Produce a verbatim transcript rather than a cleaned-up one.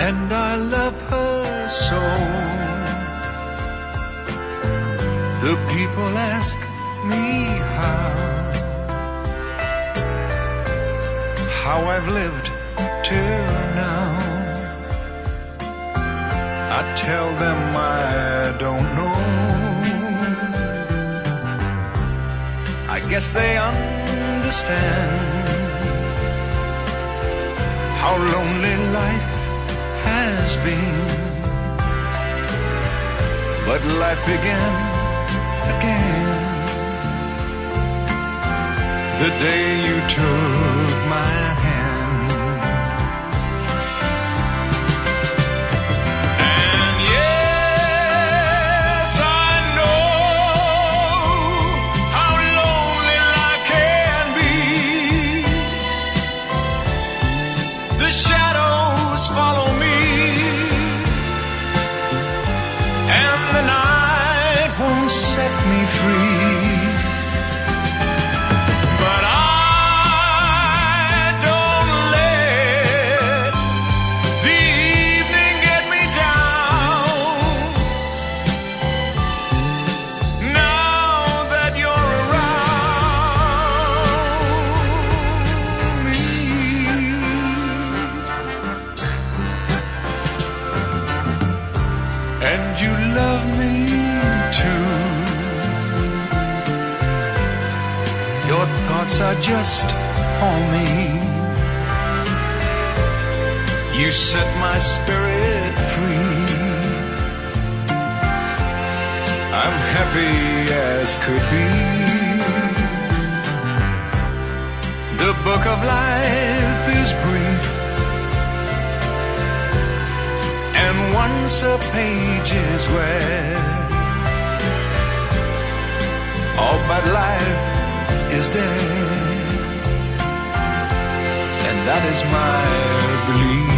and I love her so. The people ask me how, how I've lived till now. I tell them I don't know. I guess they understand how lonely life has been. But life began again the day you took my hand. And yes, I know how lonely life can be. The shadows follow me, and the night won't set me free. But I don't let the evening get me down. Now that you're around me, and you love me too. Your thoughts are just for me. You set my spirit free. I'm happy as could be. The book of life is brief, and once a page is read, all but life is dead, and that is my belief.